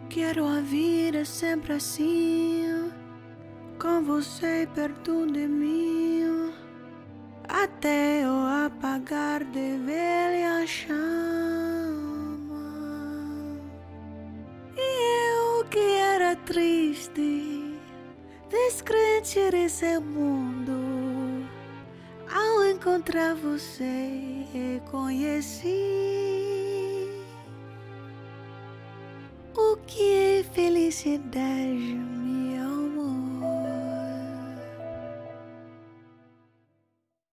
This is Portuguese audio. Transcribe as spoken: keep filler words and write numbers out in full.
Quero a vida sempre assim, com você perto de mim, até eu apagar de velha chama. E eu que era triste, descrente desse mundo, ao encontrar você reconheci o que é felicidade.